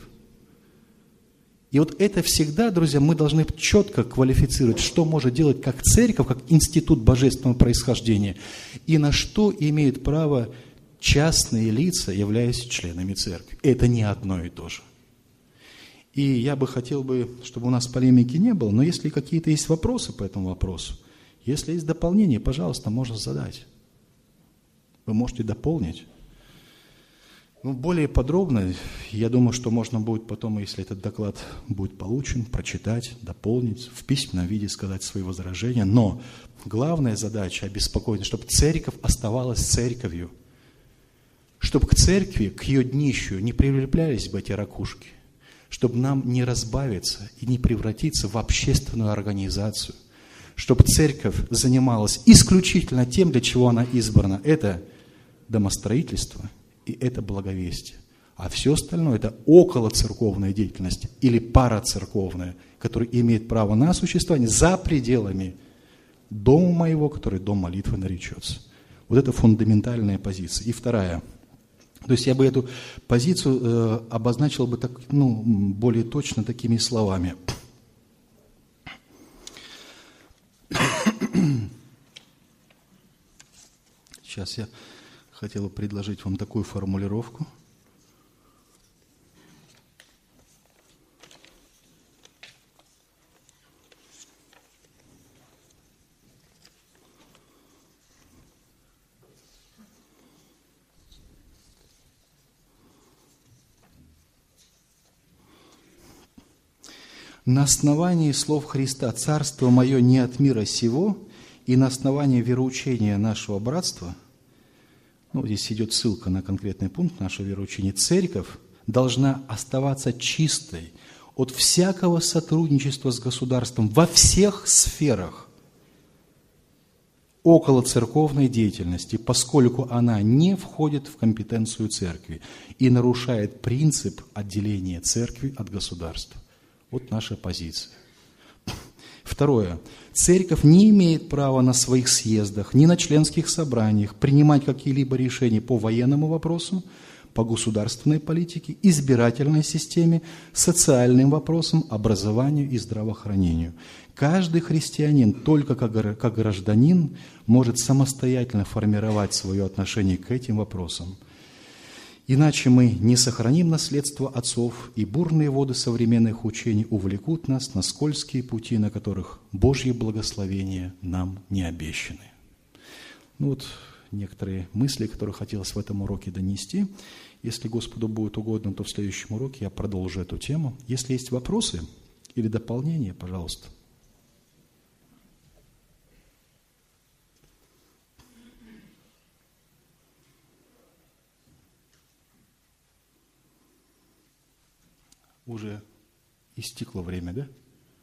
И вот это всегда, друзья, мы должны четко квалифицировать, что может делать как церковь, как институт божественного происхождения, и на что имеют право частные лица, являясь членами церкви. Это не одно и то же. И я бы хотел, бы, чтобы у нас полемики не было, но если какие-то есть вопросы по этому вопросу, если есть дополнение, пожалуйста, можно задать. Вы можете дополнить. Ну, более подробно, я думаю, что можно будет потом, если этот доклад будет получен, прочитать, дополнить, в письменном виде сказать свои возражения. Но главная задача обеспокоена, чтобы церковь оставалась церковью, чтобы к церкви, к ее днищу не прилеплялись бы эти ракушки, чтобы нам не разбавиться и не превратиться в общественную организацию, чтобы церковь занималась исключительно тем, для чего она избрана. Это домостроительство. И это благовестие. А все остальное – это околоцерковная деятельность или парацерковная, которая имеет право на существование за пределами дома моего, который дом молитвы наречется. Вот это фундаментальная позиция. И вторая. То есть я бы эту позицию э, обозначил бы так, ну, более точно такими словами. Сейчас я хотел бы предложить вам такую формулировку. На основании слов Христа «Царство мое не от мира сего» и на основании вероучения нашего братства, ну, здесь идет ссылка на конкретный пункт нашего вероучения, церковь должна оставаться чистой от всякого сотрудничества с государством во всех сферах околоцерковной деятельности, поскольку она не входит в компетенцию церкви и нарушает принцип отделения церкви от государства. Вот наша позиция. Второе. Церковь не имеет права на своих съездах, ни на членских собраниях принимать какие-либо решения по военному вопросу, по государственной политике, избирательной системе, социальным вопросам, образованию и здравоохранению. Каждый христианин только как гражданин может самостоятельно формировать свое отношение к этим вопросам. Иначе мы не сохраним наследство отцов, и бурные воды современных учений увлекут нас на скользкие пути, на которых Божьи благословения нам не обещаны. Ну вот некоторые мысли, которые хотелось в этом уроке донести. Если Господу будет угодно, то в следующем уроке я продолжу эту тему. Если есть вопросы или дополнения, пожалуйста. Уже истекло время, да?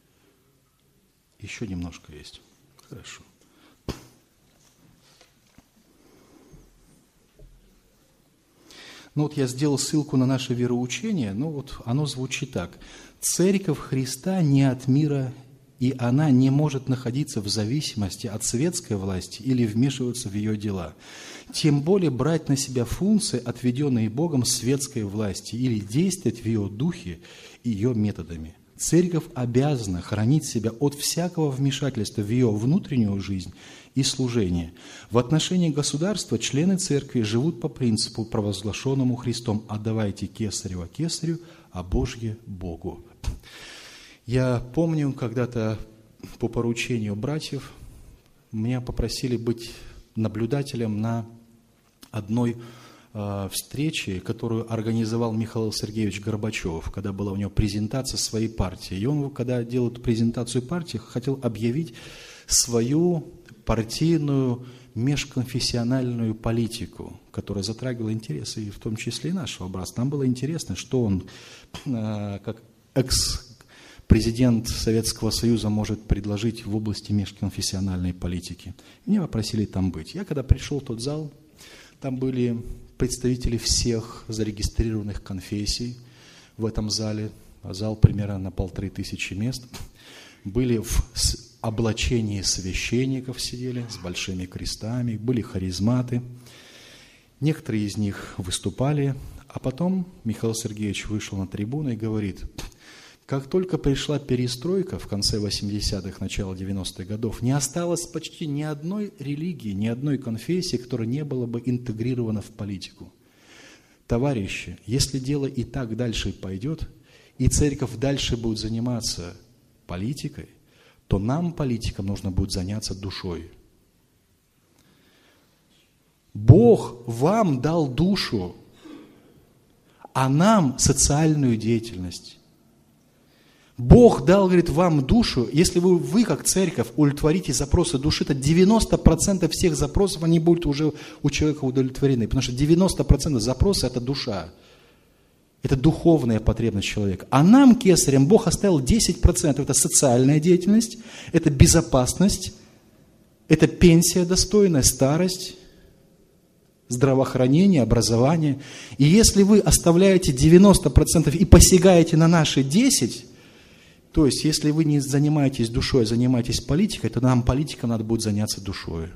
Еще немножко есть. Хорошо. Ну вот я сделал ссылку на наше вероучение, ну вот оно звучит так. Церковь Христа не от мира, и она не может находиться в зависимости от светской власти или вмешиваться в ее дела. Тем более брать на себя функции, отведенные Богом светской власти, или действовать в ее духе и ее методами. Церковь обязана хранить себя от всякого вмешательства в ее внутреннюю жизнь и служение. В отношении государства члены церкви живут по принципу, провозглашенному Христом: «Отдавайте кесарево кесарю, а Божье Богу». Я помню, когда-то по поручению братьев меня попросили быть наблюдателем на одной э, встрече, которую организовал Михаил Сергеевич Горбачев, когда была у него презентация своей партии. И он, когда делал эту презентацию партии, хотел объявить свою партийную межконфессиональную политику, которая затрагивала интересы, и в том числе и нашего братства. Нам было интересно, что он, э, как экс-президент Советского Союза, может предложить в области межконфессиональной политики. Меня попросили там быть. Я когда пришел в тот зал, там были представители всех зарегистрированных конфессий в этом зале. Зал примерно на полторы тысячи мест. Были в облачении священников, сидели с большими крестами, были харизматы. Некоторые из них выступали, а потом Михаил Сергеевич вышел на трибуну и говорит: как только пришла перестройка в конце восьмидесятых, начало девяностых годов, не осталось почти ни одной религии, ни одной конфессии, которая не была бы интегрирована в политику. Товарищи, если дело и так дальше пойдет, и церковь дальше будет заниматься политикой, то нам, политикам, нужно будет заняться душой. Бог вам дал душу, а нам социальную деятельность. Бог дал, говорит, вам душу. Если вы, вы как церковь, удовлетворите запросы души, то девяносто процентов всех запросов, они будут уже у человека удовлетворены. Потому что девяносто процентов запросов – это душа. Это духовная потребность человека. А нам, кесарям, Бог оставил десять процентов. Это социальная деятельность, это безопасность, это пенсия достойная, старость, здравоохранение, образование. И если вы оставляете девяносто процентов и посягаете на наши десять процентов, то есть, если вы не занимаетесь душой, а занимаетесь политикой, то нам, политикам, надо будет заняться душой.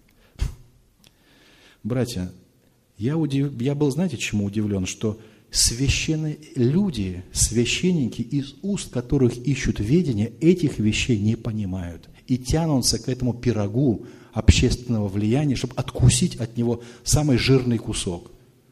Братья, я, удив... я был, знаете, чему удивлен? Что священные люди, священники, из уст которых ищут ведения, этих вещей не понимают. И тянутся к этому пирогу общественного влияния, чтобы откусить от него самый жирный кусок.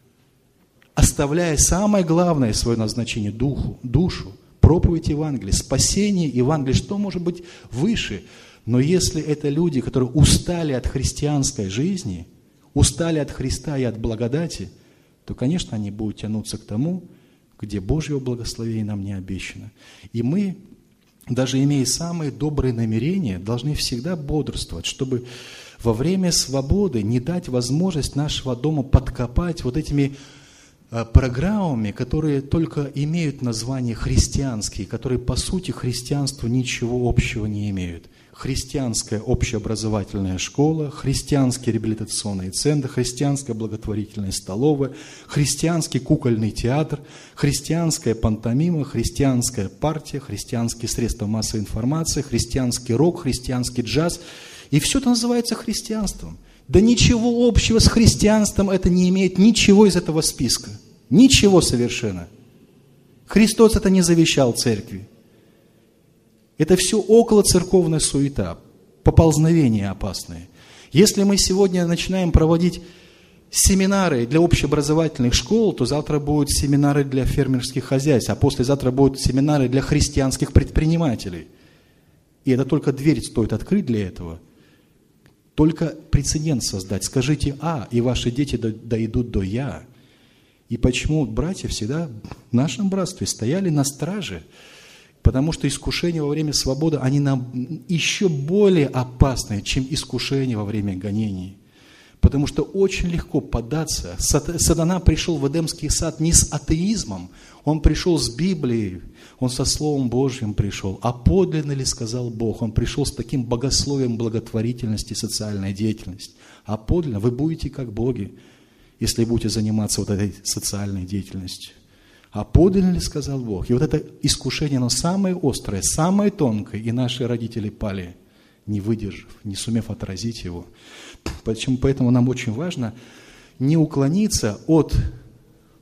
Оставляя самое главное свое назначение – духу, душу, проповедь Евангелия, спасение Евангелия, что может быть выше? Но если это люди, которые устали от христианской жизни, устали от Христа и от благодати, то, конечно, они будут тянуться к тому, где Божьего благословения нам не обещано. И мы, даже имея самые добрые намерения, должны всегда бодрствовать, чтобы во время свободы не дать возможность нашего дома подкопать вот этими программами, которые только имеют название христианские, которые по сути христианству ничего общего не имеют. Христианская общеобразовательная школа, христианский реабилитационный центр, христианская благотворительная столовая, христианский кукольный театр, христианская пантомима, христианская партия, христианские средства массовой информации, христианский рок, христианский джаз. И все это называется христианством. Да ничего общего с христианством это не имеет, ничего из этого списка. Ничего совершенно. Христос это не завещал церкви. Это все околоцерковная суета, поползновения опасные. Если мы сегодня начинаем проводить семинары для общеобразовательных школ, то завтра будут семинары для фермерских хозяйств, а послезавтра будут семинары для христианских предпринимателей. И это только дверь стоит открыть для этого. Только прецедент создать. Скажите «А», и ваши дети дойдут до «Я». И почему братья всегда в нашем братстве стояли на страже? Потому что искушения во время свободы, они нам еще более опасны, чем искушения во время гонений. Потому что очень легко поддаться. Сатана пришел в Эдемский сад не с атеизмом, он пришел с Библией, он со Словом Божьим пришел. А подлинно ли сказал Бог? Он пришел с таким богословием благотворительности, социальной деятельности. А подлинно вы будете как боги, если будете заниматься вот этой социальной деятельностью. А подлинно ли сказал Бог? И вот это искушение, оно самое острое, самое тонкое, и наши родители пали, не выдержав, не сумев отразить его. Почему? Поэтому нам очень важно не уклониться от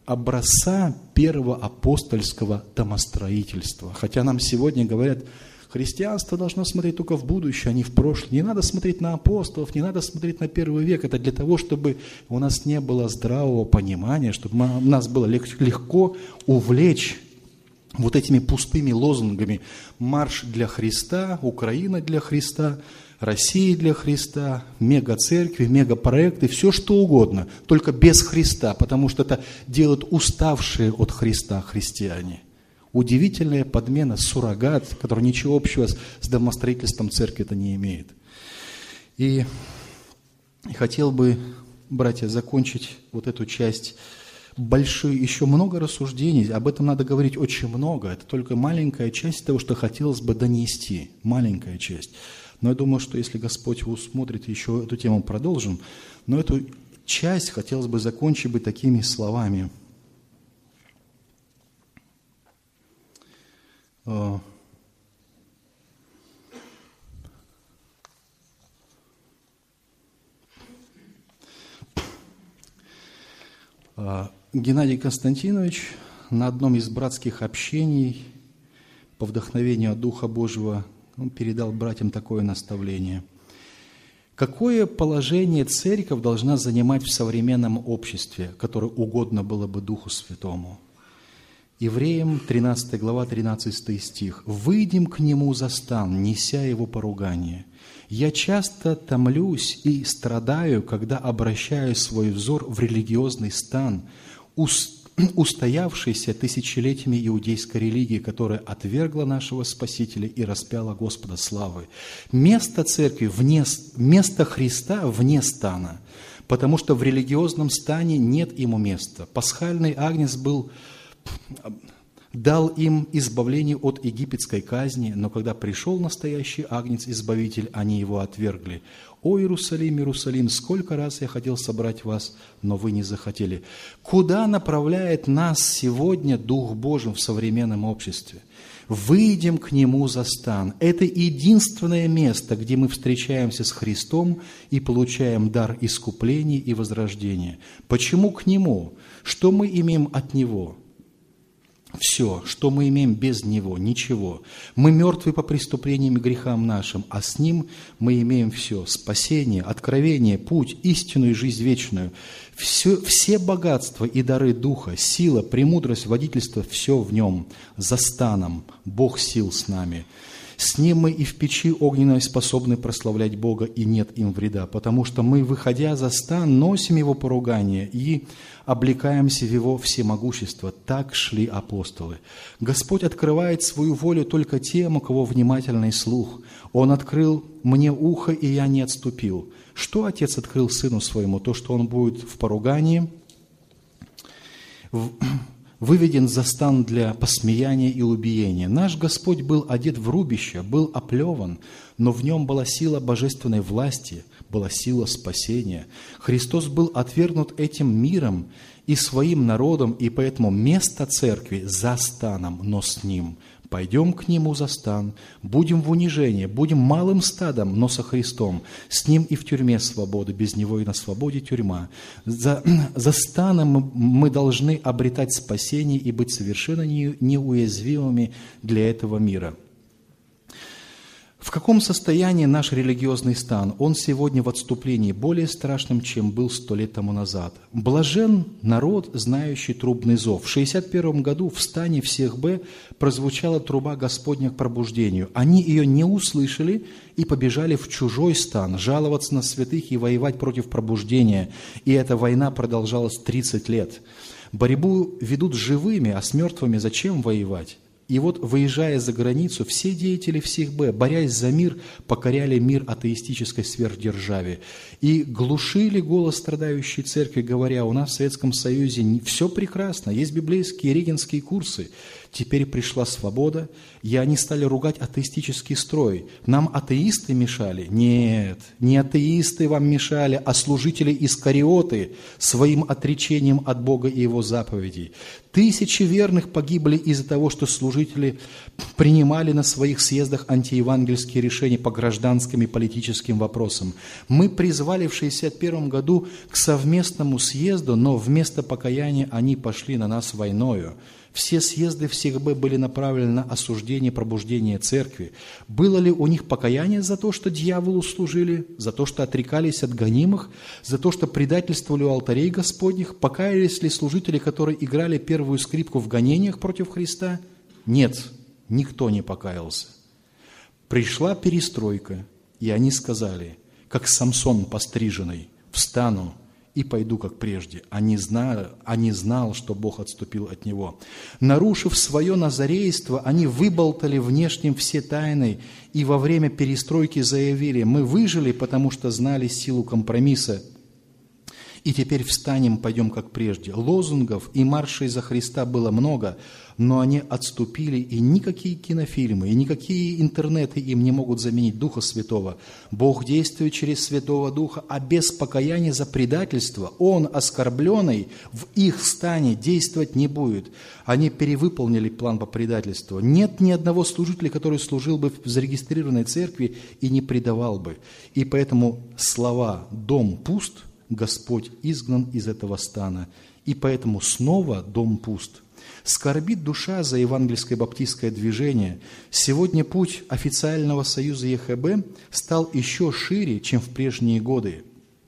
образца первого апостольского домостроительства. Хотя нам сегодня говорят, христианство должно смотреть только в будущее, а не в прошлое. Не надо смотреть на апостолов, не надо смотреть на первый век. Это для того, чтобы у нас не было здравого понимания, чтобы мы, нас было легко увлечь вот этими пустыми лозунгами. Марш для Христа, Украина для Христа, Россия для Христа, мега-церкви, мега-проекты, все что угодно, только без Христа, потому что это делают уставшие от Христа христиане. Удивительная подмена, суррогат, который ничего общего с, с домостроительством церкви-то не имеет. И, и хотел бы, братья, закончить вот эту часть. Большие, еще много рассуждений, об этом надо говорить очень много. Это только маленькая часть того, что хотелось бы донести, маленькая часть. Но я думаю, что если Господь усмотрит, еще эту тему продолжим. Но эту часть хотелось бы закончить бы такими словами. Геннадий Константинович на одном из братских общений по вдохновению от Духа Божьего он передал братьям такое наставление. Какое положение церковь должна занимать в современном обществе, которое угодно было бы Духу Святому? Евреям тринадцатая глава, тринадцатый стих. «Выйдем к нему за стан, неся его поругание. Я часто томлюсь и страдаю, когда обращаю свой взор в религиозный стан, устоявшейся тысячелетиями иудейской религии, которая отвергла нашего Спасителя и распяла Господа славы. Место церкви, вне, место Христа вне стана, потому что в религиозном стане нет ему места. Пасхальный агнец был, дал им избавление от египетской казни, но когда пришел настоящий агнец-избавитель, они его отвергли. «О Иерусалим, Иерусалим, сколько раз я хотел собрать вас, но вы не захотели». Куда направляет нас сегодня Дух Божий в современном обществе? Выйдем к Нему за стан. Это единственное место, где мы встречаемся с Христом и получаем дар искупления и возрождения. Почему к Нему? Что мы имеем от Него? Все, что мы имеем без Него, ничего. Мы мертвы по преступлениям и грехам нашим, а с Ним мы имеем все. Спасение, откровение, путь, истину и жизнь вечную. Все, все богатства и дары Духа, сила, премудрость, водительство, все в Нем. За станом Бог сил с нами. С Ним мы и в печи огненной способны прославлять Бога, и нет им вреда, потому что мы, выходя за стан, носим Его поругание и облекаемся в Его всемогущество. Так шли апостолы. Господь открывает свою волю только тем, у кого внимательный слух. Он открыл мне ухо, и я не отступил. Что Отец открыл Сыну Своему? То, что Он будет в поругании, выведен за стан для посмеяния и убиения. Наш Господь был одет в рубище, был оплеван, но в Нем была сила божественной власти, была сила спасения. Христос был отвергнут этим миром и своим народом, и поэтому место церкви за станом, но с Ним. Пойдем к Нему за стан, будем в унижении, будем малым стадом, но со Христом. С Ним и в тюрьме свобода, без Него и на свободе тюрьма. За, за станом мы, мы должны обретать спасение и быть совершенно не, неуязвимыми для этого мира. В каком состоянии наш религиозный стан? Он сегодня в отступлении более страшным, чем был сто лет тому назад. Блажен народ, знающий трубный зов. В шестьдесят первом году в стане всех Б прозвучала труба Господня к пробуждению. Они ее не услышали и побежали в чужой стан, жаловаться на святых и воевать против пробуждения. И эта война продолжалась тридцать лет. Борьбу ведут с живыми, а с мертвыми зачем воевать? И вот, выезжая за границу, все деятели всех Б, борясь за мир, покоряли мир атеистической сверхдержаве и глушили голос страдающей церкви, говоря: у нас в Советском Союзе все прекрасно, есть библейские регенские курсы, теперь пришла свобода, и они стали ругать атеистический строй. Нам атеисты мешали? Нет, не атеисты вам мешали, а служители Искариоты своим отречением от Бога и Его заповедей. Тысячи верных погибли из-за того, что служители служители принимали на своих съездах антиевангельские решения по гражданским и политическим вопросам. Мы призвали в шестьдесят первом году к совместному съезду, но вместо покаяния они пошли на нас войною. Все съезды в СИГБ были направлены на осуждение пробуждения церкви. Было ли у них покаяние за то, что дьяволу служили, за то, что отрекались от гонимых, за то, что предательствовали у алтарей Господних? Покаялись ли служители, которые играли первую скрипку в гонениях против Христа? Нет, никто не покаялся. Пришла перестройка, и они сказали, как Самсон постриженный: «Встану и пойду, как прежде». А не знал, а не знал, что Бог отступил от него. Нарушив свое назарейство, они выболтали внешним все тайны и во время перестройки заявили: «Мы выжили, потому что знали силу компромисса, и теперь встанем, пойдем, как прежде». Лозунгов и маршей за Христа было много, но они отступили, и никакие кинофильмы, и никакие интернеты им не могут заменить Духа Святого. Бог действует через Святого Духа, а без покаяния за предательство Он, оскорбленный, в их стане действовать не будет. Они перевыполнили план по предательству. Нет ни одного служителя, который служил бы в зарегистрированной церкви и не предавал бы. И поэтому слова «дом пуст», Господь изгнан из этого стана, и поэтому снова дом пуст. Скорбит душа за евангельское баптистское движение. Сегодня путь официального союза ЕХБ стал еще шире, чем в прежние годы.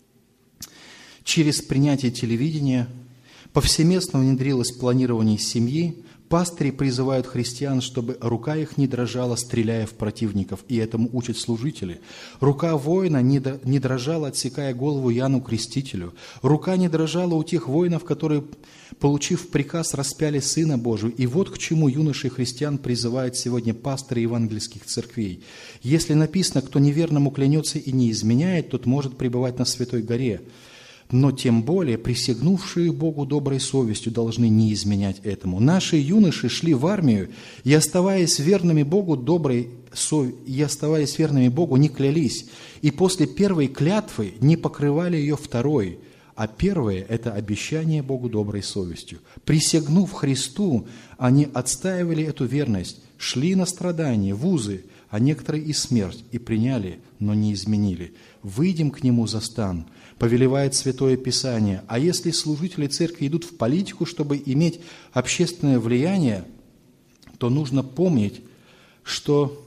Через принятие телевидения повсеместно внедрилось планирование семьи. Пастыри призывают христиан, чтобы рука их не дрожала, стреляя в противников, и этому учат служители. Рука воина не дрожала, отсекая голову Иоанну Крестителю. Рука не дрожала у тех воинов, которые, получив приказ, распяли Сына Божию. И вот к чему юноши христиан призывают сегодня пастыры евангельских церквей. Если написано: «Кто неверному клянется и не изменяет, тот может пребывать на Святой горе». Но тем более присягнувшие Богу доброй совестью должны не изменять этому. Наши юноши шли в армию и, оставаясь верными Богу доброй сов... и оставаясь верными Богу, не клялись. И после первой клятвы не покрывали ее второй. А первое – это обещание Богу доброй совестью. Присягнув Христу, они отстаивали эту верность, шли на страдания, в узы, а некоторые и смерть, и приняли, но не изменили. Выйдем к Нему за стан, повелевает Святое Писание. А если служители церкви идут в политику, чтобы иметь общественное влияние, то нужно помнить, что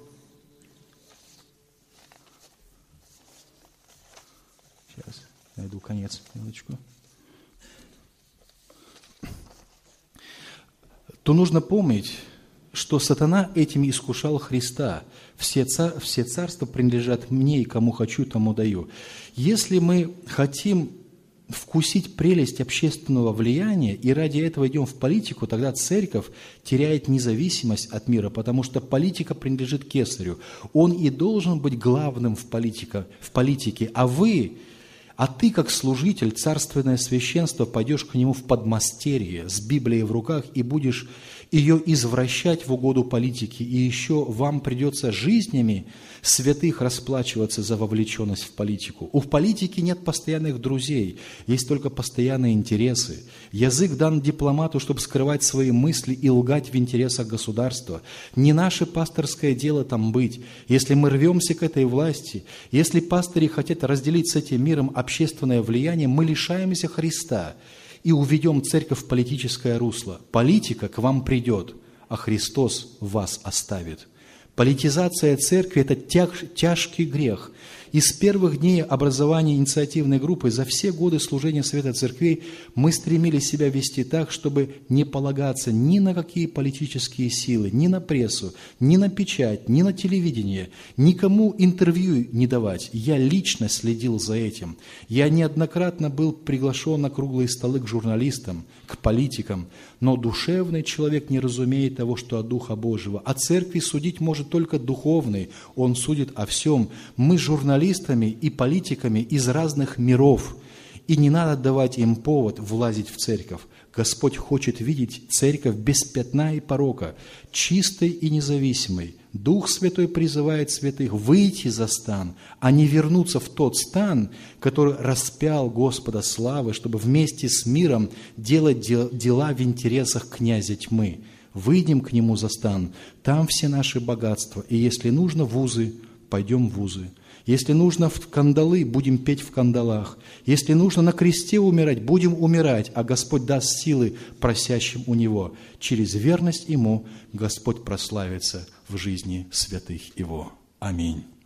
сейчас найду конец, минуточку. То нужно помнить, что сатана этим искушал Христа. Все, цар, все царства принадлежат мне, и кому хочу, тому даю. Если мы хотим вкусить прелесть общественного влияния и ради этого идем в политику, тогда церковь теряет независимость от мира, потому что политика принадлежит Кесарю. Он и должен быть главным в, политика, в политике, а вы... А ты, как служитель, царственное священство, пойдешь к нему в подмастерье с Библией в руках и будешь ее извращать в угоду политики. И еще вам придется жизнями святых расплачиваться за вовлеченность в политику. У политики нет постоянных друзей, есть только постоянные интересы. Язык дан дипломату, чтобы скрывать свои мысли и лгать в интересах государства. Не наше пасторское дело там быть. Если мы рвемся к этой власти, если пастыри хотят разделить с этим миром общественное влияние, мы лишаемся Христа и уведем церковь в политическое русло. Политика к вам придет, а Христос вас оставит. Политизация церкви – это тяж, тяжкий грех. И с первых дней образования инициативной группы за все годы служения Совета Церквей мы стремились себя вести так, чтобы не полагаться ни на какие политические силы, ни на прессу, ни на печать, ни на телевидение, никому интервью не давать. Я лично следил за этим. Я неоднократно был приглашен на круглые столы к журналистам, к политикам, но душевный человек не разумеет того, что от Духа Божьего. О церкви судить может только духовный, он судит о всем. Мы журналистами и политиками из разных миров, и не надо давать им повод влазить в церковь. Господь хочет видеть церковь без пятна и порока, чистой и независимой. Дух Святой призывает святых выйти за стан, а не вернуться в тот стан, который распял Господа славы, чтобы вместе с миром делать дела в интересах князя тьмы. выйдем к Нему за стан, там все наши богатства, и если нужно в вузы, пойдем в вузы. Если нужно в кандалы, будем петь в кандалах. Если нужно на кресте умирать, будем умирать, а Господь даст силы просящим у Него. Через верность Ему Господь прославится в жизни святых Его. Аминь.